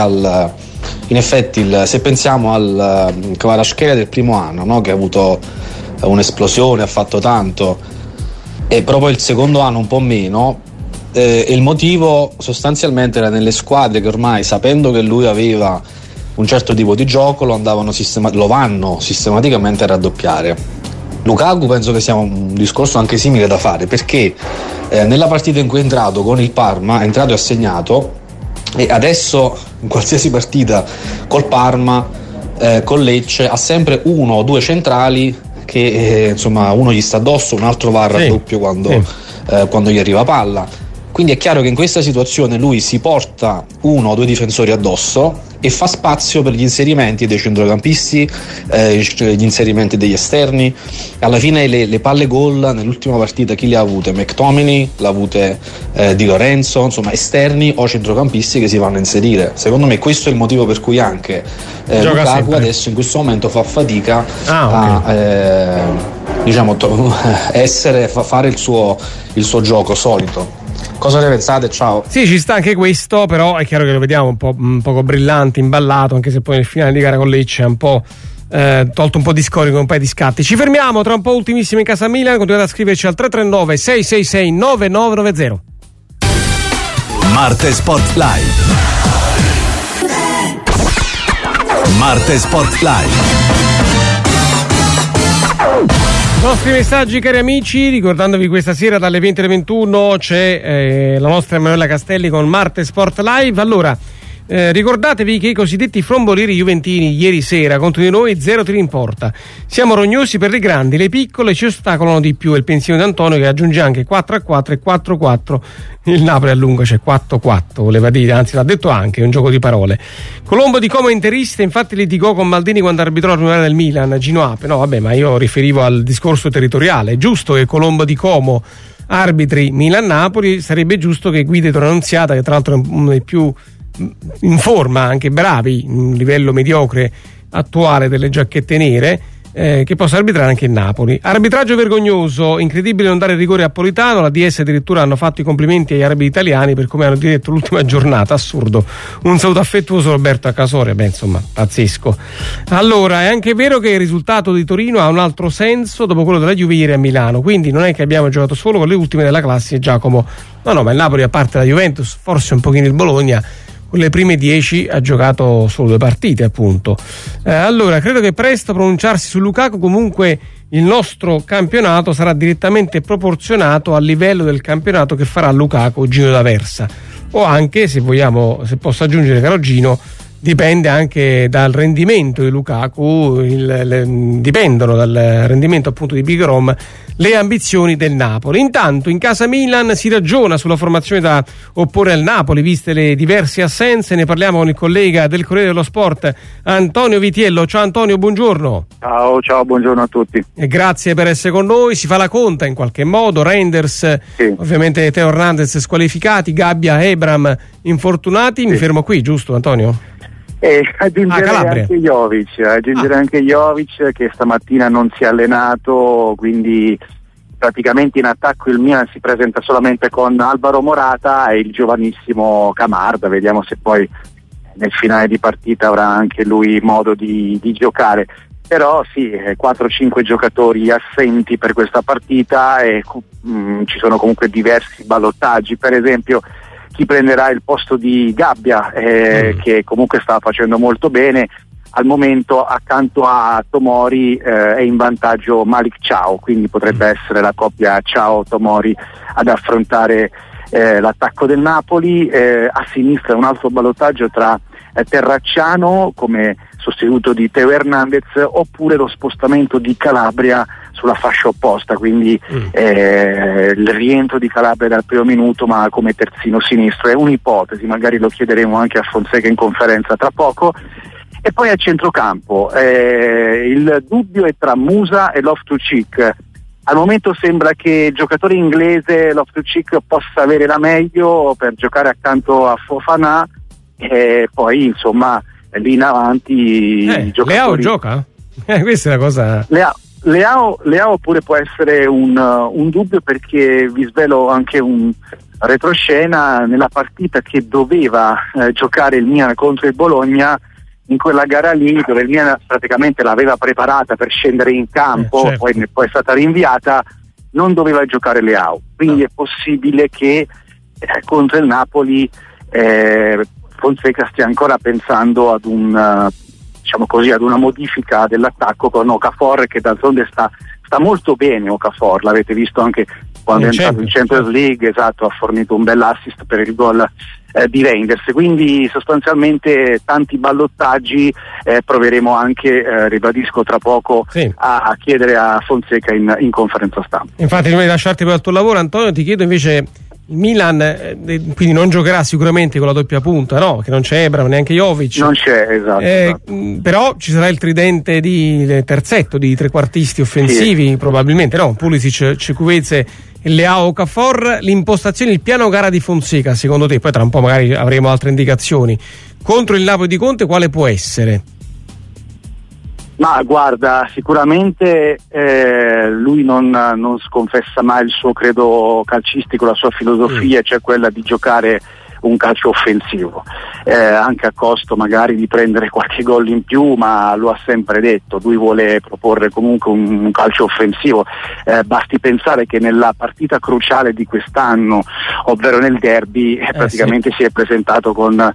se pensiamo al Kvaratskhelia del primo anno, no? Che ha avuto un'esplosione, ha fatto tanto, e proprio il secondo anno un po' meno, e il motivo sostanzialmente era nelle squadre che ormai, sapendo che lui aveva un certo tipo di gioco, lo vanno sistematicamente a raddoppiare. Lukaku penso che sia un discorso anche simile da fare, perché nella partita in cui è entrato con il Parma è entrato e ha segnato, e adesso in qualsiasi partita col Parma, con Lecce, ha sempre uno o due centrali che insomma uno gli sta addosso, un altro va al raddoppio quando gli arriva palla. Quindi è chiaro che in questa situazione lui si porta uno o due difensori addosso e fa spazio per gli inserimenti dei centrocampisti, gli inserimenti degli esterni. Alla fine le palle gol nell'ultima partita chi le ha avute? McTominay, l'ha avute Di Lorenzo, insomma esterni o centrocampisti che si vanno a inserire. Secondo me questo è il motivo per cui anche Lukaku adesso in questo momento fa fatica a fare il suo gioco solito. Cosa ne pensate? Ciao. Sì, ci sta anche questo, però è chiaro che lo vediamo un poco brillante, imballato, anche se poi nel finale di gara con Lecce ha un po' tolto un po' di scorie con un paio di scatti. Ci fermiamo, tra un po' ultimissimo in casa Milan, continuate a scriverci al 339 666 9990. Marte Sport Live. Marte Sport Live. Nostri messaggi, cari amici, ricordandovi questa sera dalle 20 alle 21 c'è la nostra Emanuela Castelli con Marte Sport Live. Allora, ricordatevi che i cosiddetti frombolieri juventini ieri sera contro di noi 0 tiri in porta. Siamo rognosi per i grandi, le piccole ci ostacolano di più. È il pensiero di Antonio, che aggiunge anche 4-4 e 4-4. Il Napoli a lungo c'è 4-4, voleva dire, anzi l'ha detto anche, è un gioco di parole. Colombo di Como interista, infatti litigò con Maldini quando arbitrò la primavera del Milan, Gino Ape. No vabbè, ma io riferivo al discorso territoriale. È giusto che Colombo di Como arbitri Milan-Napoli, sarebbe giusto che Guido Annunziata, che tra l'altro è uno dei più in forma, anche bravi, un livello mediocre attuale delle giacchette nere, che possa arbitrare anche il Napoli. Arbitraggio vergognoso, incredibile non dare rigore a Politano, la DS addirittura hanno fatto i complimenti agli arbitri italiani per come hanno diretto l'ultima giornata, assurdo. Un saluto affettuoso Roberto Accasore, insomma pazzesco. Allora, è anche vero che il risultato di Torino ha un altro senso dopo quello della Juve ieri a Milano, quindi non è che abbiamo giocato solo con le ultime della classe, Giacomo. No, ma il Napoli, a parte la Juventus, forse un pochino il Bologna, le prime 10 ha giocato solo 2 partite, appunto. Allora, credo che presto pronunciarsi su Lukaku. Comunque il nostro campionato sarà direttamente proporzionato al livello del campionato che farà Lukaku Gino D'Aversa, o anche, se vogliamo, se posso aggiungere, caro Gino, dipende anche dal rendimento di Lukaku, dipendono dal rendimento appunto di Big Rom le ambizioni del Napoli. Intanto in casa Milan si ragiona sulla formazione da opporre al Napoli, viste le diverse assenze. Ne parliamo con il collega del Corriere dello Sport, Antonio Vitiello. Ciao Antonio, buongiorno. Ciao, buongiorno a tutti. E grazie per essere con noi. Si fa la conta in qualche modo, Reinders, sì. Ovviamente Teo Hernandez squalificati, Gabbia, Ebram infortunati, sì. Mi fermo qui, giusto Antonio? Aggiungerei anche Jovic che stamattina non si è allenato, quindi praticamente in attacco il Milan si presenta solamente con Alvaro Morata e il giovanissimo Camarda. Vediamo se poi nel finale di partita avrà anche lui modo di giocare. Però sì, 4-5 giocatori assenti per questa partita e ci sono comunque diversi ballottaggi. Per esempio, chi prenderà il posto di Gabbia, che comunque sta facendo molto bene. Al momento accanto a Tomori è in vantaggio Malik Thiaw, quindi potrebbe essere la coppia Thiaw-Tomori ad affrontare l'attacco del Napoli. A sinistra un altro ballottaggio tra Terracciano come sostituto di Teo Hernandez, oppure lo spostamento di Calabria sulla fascia opposta, quindi il rientro di Calabria dal primo minuto ma come terzino sinistro. È un'ipotesi, magari lo chiederemo anche a Fonseca in conferenza tra poco. E poi a centrocampo il dubbio è tra Musa e Loftus-Cheek. Al momento sembra che il giocatore inglese Loftus-Cheek possa avere la meglio per giocare accanto a Fofana, e poi insomma lì in avanti i giocatori... Leao gioca? Questa è la cosa... Leao pure può essere un dubbio, perché vi svelo anche un retroscena. Nella partita che doveva giocare il Milan contro il Bologna, in quella gara lì dove il Milan praticamente l'aveva preparata per scendere in campo, certo. poi è stata rinviata, non doveva giocare Leao, quindi è possibile che contro il Napoli Fonseca stia ancora pensando ad ad una modifica dell'attacco con Okafor, che d'altronde sta molto bene. Okafor l'avete visto anche quando è entrato in Champions League, esatto, ha fornito un bell'assist per il gol di Reinders. Quindi sostanzialmente tanti ballottaggi. Proveremo anche, ribadisco tra poco, sì, a chiedere a Fonseca in conferenza stampa. Infatti, prima di lasciarti per il tuo lavoro, Antonio, ti chiedo invece: il Milan quindi non giocherà sicuramente con la doppia punta, no? Che non c'è Ebram, neanche Jovic. Non c'è, esatto. Però ci sarà il tridente di terzetto, di trequartisti offensivi, sì, probabilmente, no? Pulisic, Chukwueze e Leao, Okafor. L'impostazione, il piano gara di Fonseca, secondo te, poi tra un po' magari avremo altre indicazioni, contro il Napoli di Conte quale può essere? Ma guarda, sicuramente lui non sconfessa mai il suo credo calcistico, la sua filosofia, cioè quella di giocare un calcio offensivo, anche a costo magari di prendere qualche gol in più, ma lo ha sempre detto, lui vuole proporre comunque un calcio offensivo. Basti pensare che nella partita cruciale di quest'anno, ovvero nel derby, praticamente sì, si è presentato con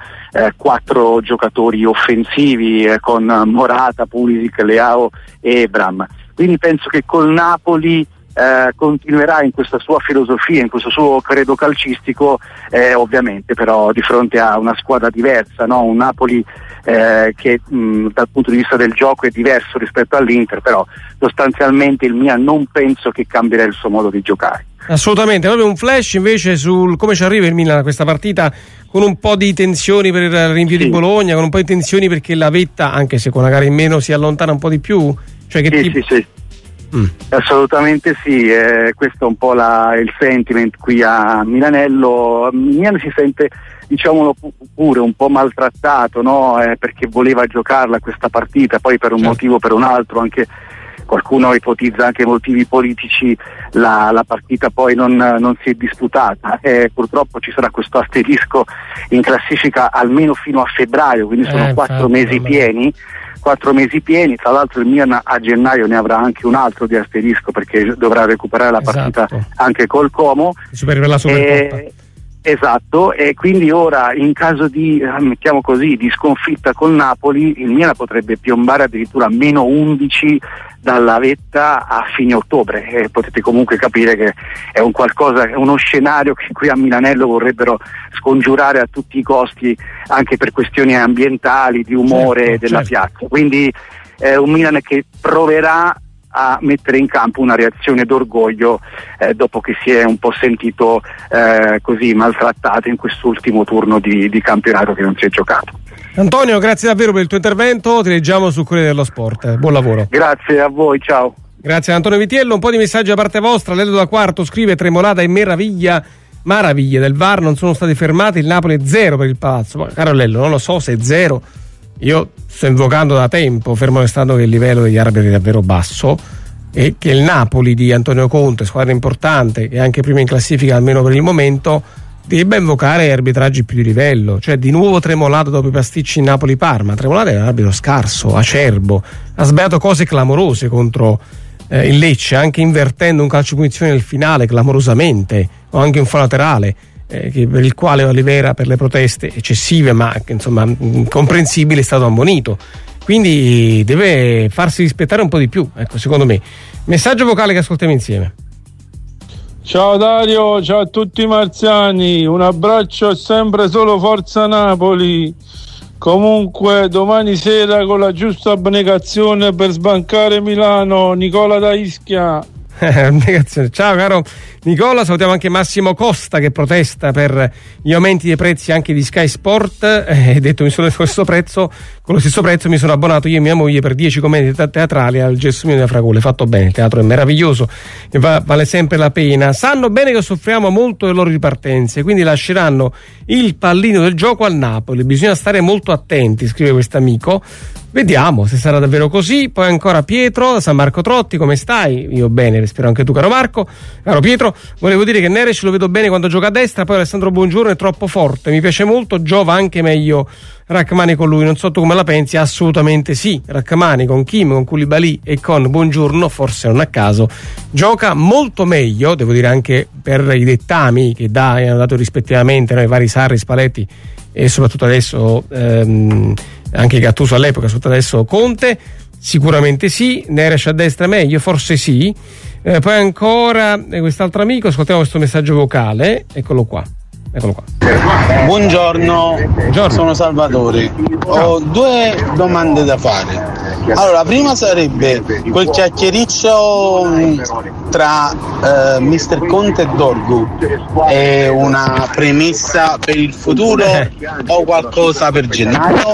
4 giocatori offensivi, con Morata, Pulisic, Leao e Ebram. Quindi penso che col Napoli continuerà in questa sua filosofia, in questo suo credo calcistico, ovviamente però di fronte a una squadra diversa, no? Un Napoli che dal punto di vista del gioco è diverso rispetto all'Inter, però sostanzialmente il Milan non penso che cambierà il suo modo di giocare. Assolutamente. Proprio un flash invece sul come ci arriva il Milan a questa partita, con un po' di tensioni per il rinvio di Bologna, con un po' di tensioni perché la vetta, anche se con una gara in meno, si allontana un po' di più, cioè che sì. Assolutamente sì, questo è un po' il sentiment qui a Milanello. Milan si sente, diciamolo pure, un po' maltrattato, no? Perché voleva giocarla questa partita, poi per un motivo o per un altro, anche qualcuno ipotizza anche motivi politici, la partita poi non si è disputata. Purtroppo ci sarà questo asterisco in classifica almeno fino a febbraio, quindi sono 4 mesi pieni. 4 mesi pieni, tra l'altro il Milan a gennaio ne avrà anche un altro di asterisco, perché dovrà recuperare la partita anche col Como. Per la Supercoppa. Esatto, e quindi ora in caso di, mettiamo così, di sconfitta col Napoli, il Milan potrebbe piombare addirittura a meno 11 dalla vetta a fine ottobre. Potete comunque capire che è uno scenario che qui a Milanello vorrebbero scongiurare a tutti i costi, anche per questioni ambientali, di umore della piazza. Quindi è un Milan che proverà a mettere in campo una reazione d'orgoglio dopo che si è un po' sentito così maltrattato in quest'ultimo turno di campionato che non si è giocato. Antonio, grazie davvero per il tuo intervento, ti leggiamo sul Corriere dello Sport, buon lavoro. Grazie a voi, ciao. Grazie Antonio Vitiello. Un po' di messaggi da parte vostra. Lello da Quarto scrive: Tremolata e maraviglia del VAR non sono stati fermati, il Napoli è 0 per il Palazzo. Ma caro Lello, non lo so se è 0, io sto invocando da tempo, fermo restando che il livello degli arbitri è davvero basso e che il Napoli di Antonio Conte, squadra importante e anche prima in classifica almeno per il momento, debba invocare arbitraggi più di livello. Cioè di nuovo Tremolata dopo i pasticci in Napoli-Parma. Tremolata è un arbitro scarso, acerbo, ha sbagliato cose clamorose contro il Lecce, anche invertendo un calcio di punizione nel finale clamorosamente, o anche un fallo laterale per il quale Olivera, per le proteste eccessive ma insomma comprensibili, è stato ammonito. Quindi deve farsi rispettare un po' di più, ecco, secondo me. Messaggio vocale che ascoltiamo insieme. Ciao Dario, ciao a tutti i marziani, un abbraccio, sempre solo Forza Napoli. Comunque domani sera con la giusta abnegazione per sbancare Milano, Nicola da Ischia. Ciao caro Nicola, salutiamo anche Massimo Costa che protesta per gli aumenti dei prezzi anche di Sky Sport. Detto con lo stesso prezzo mi sono abbonato io e mia moglie per 10 commedie teatrali al Gelsomino della Fragole. Fatto bene, il teatro è meraviglioso e vale sempre la pena. Sanno bene che soffriamo molto le loro ripartenze, quindi lasceranno il pallino del gioco al Napoli. Bisogna stare molto attenti, scrive quest'amico. Vediamo se sarà davvero così. Poi ancora Pietro da San Marco Trotti, come stai? Io bene, spero anche tu caro Marco. Caro Pietro, volevo dire che Neres lo vedo bene quando gioca a destra, poi Alessandro Buongiorno è troppo forte, mi piace molto, giova anche meglio Rachmani con lui, non so tu come la pensi. Assolutamente sì, Rachmani con Kim, con Koulibaly e con Buongiorno, forse non a caso, gioca molto meglio, devo dire anche per i dettami che hanno dato rispettivamente i vari Sarri, Spalletti e soprattutto adesso anche Gattuso all'epoca, soprattutto adesso Conte. Sicuramente sì. Neres a destra meglio, forse sì. Poi ancora quest'altro amico, ascoltiamo questo messaggio vocale, eccolo qua. Buongiorno, sono Salvatore. Ho due domande da fare. Allora, la prima sarebbe quel chiacchiericcio tra Mister Conte e Dorgu è una premessa per il futuro o qualcosa per gennaio?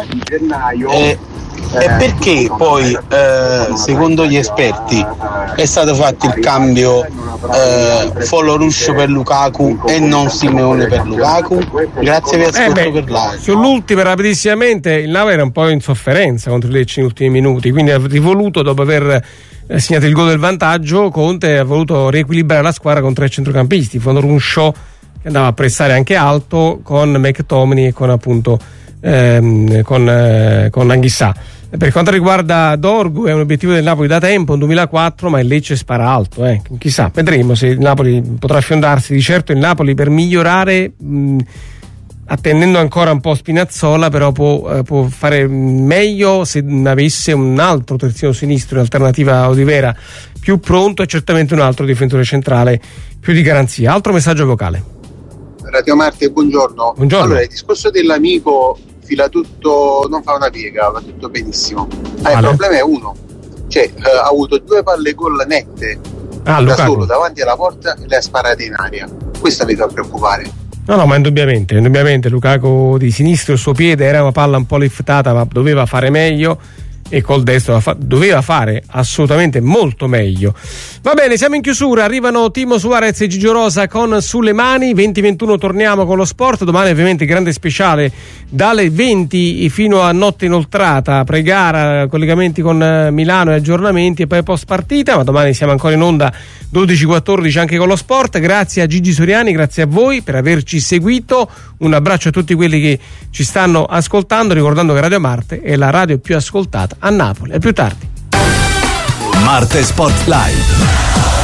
E perché poi secondo gli esperti è stato fatto il cambio Foloruscio per Lukaku e non Simeone per Lukaku? Grazie, vi ascolto per live. Sull'ultima rapidissimamente, il Napoli era un po' in sofferenza contro il Lecce negli ultimi minuti, quindi ha rivoluto, dopo aver segnato il gol del vantaggio, Conte ha voluto riequilibrare la squadra con tre centrocampisti, Foloruscio che andava a pressare anche alto con McTominay e con appunto con Anghissà. Per quanto riguarda Dorgu, è un obiettivo del Napoli da tempo, un 2004, ma il Lecce spara alto, chissà, vedremo se il Napoli potrà fiondarsi. Di certo il Napoli per migliorare, attendendo ancora un po' Spinazzola, però può fare meglio se avesse un altro terzino sinistro in alternativa a Olivera più pronto e certamente un altro difensore centrale più di garanzia. Altro messaggio vocale. Radio Marte, buongiorno. Allora, il discorso dell'amico fila tutto, non fa una piega, va tutto benissimo. Il problema è uno, cioè ha avuto due palle gol nette da solo davanti alla porta e le ha sparate in aria. Questo mi fa preoccupare. No, ma indubbiamente Lukaku di sinistro, il suo piede era una palla un po' liftata, ma doveva fare meglio, e col destro doveva fare assolutamente molto meglio. Va bene, siamo in chiusura, arrivano Timo Suarez e Gigio Rosa con Sulle Mani. 20:21 torniamo con lo sport. Domani ovviamente grande speciale dalle 20 fino a notte inoltrata, pre-gara, collegamenti con Milano e aggiornamenti e poi post partita, ma domani siamo ancora in onda 12-14 anche con lo sport. Grazie a Gigi Soriani, grazie a voi per averci seguito, un abbraccio a tutti quelli che ci stanno ascoltando, ricordando che Radio Marte è la radio più ascoltata a Napoli. A più tardi. Marte Sport Live.